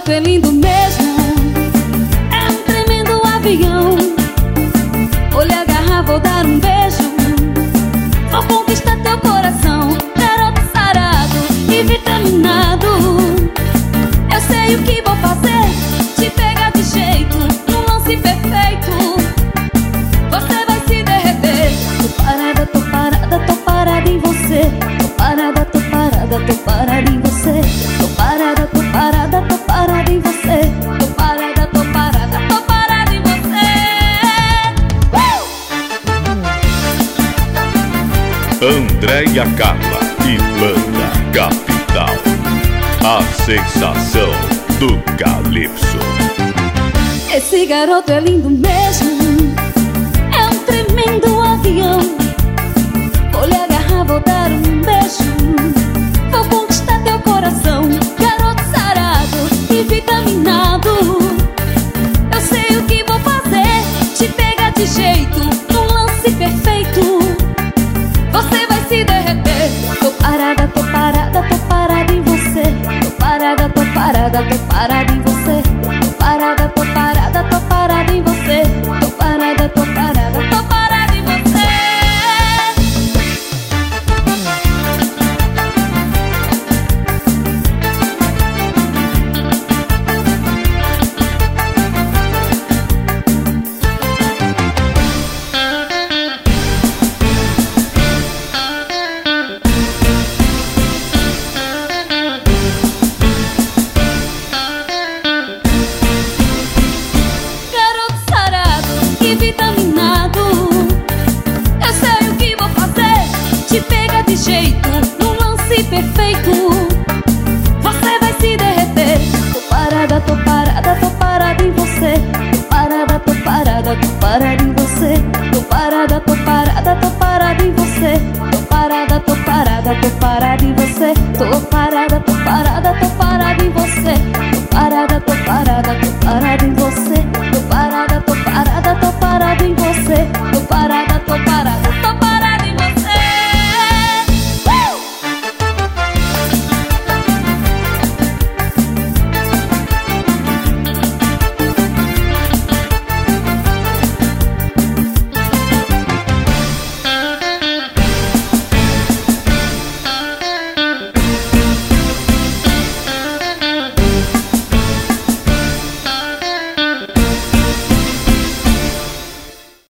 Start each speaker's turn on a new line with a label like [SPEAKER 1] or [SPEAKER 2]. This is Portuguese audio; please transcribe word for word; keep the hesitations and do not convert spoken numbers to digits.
[SPEAKER 1] garoto é lindo mesmo, é um tremendo avião. Vou lhe agarrar, vou dar um beijo, vou conquistar teu coração. Garoto sarado e vitaminado, eu sei o que vou fazer, te pegar de jeito, num lance perfeito. Você vai se derreter. Tô parada, tô parada, tô parada em você. Tô parada, tô parada, tô parada em você. Tô parada, tô parada, tô parada em você. Tô parada, tô parada, tô parada em você. uh!
[SPEAKER 2] Andréia Carla, Irlanda, capital. A sensação do calypso.
[SPEAKER 1] Esse garoto é lindo mesmo, é um tremendo avião. Vou lhe agarrar, vou dar um beijo, vou conquistar teu coração. Garoto sarado e vitaminado, eu sei o que vou fazer, te pegar de jeito, num lance perfeito. Você vai se derreter. Tô parada, tô parada, tô parada em você. Tô parada, tô parada, tô parada em você. Tô parada, tô parada, tô parada em você. Tô parada, tô parada, tô parada em você. Vitaminado, eu sei o que vou fazer, te pega de jeito, num lance perfeito. Você vai se derreter. Tô parada, tô parada, tô parada em você. Tô parada, tô parada, tô parada em você. Tô parada, tô parada, tô parada em você. Tô parada, tô parada, tô parada em você. Tô parada.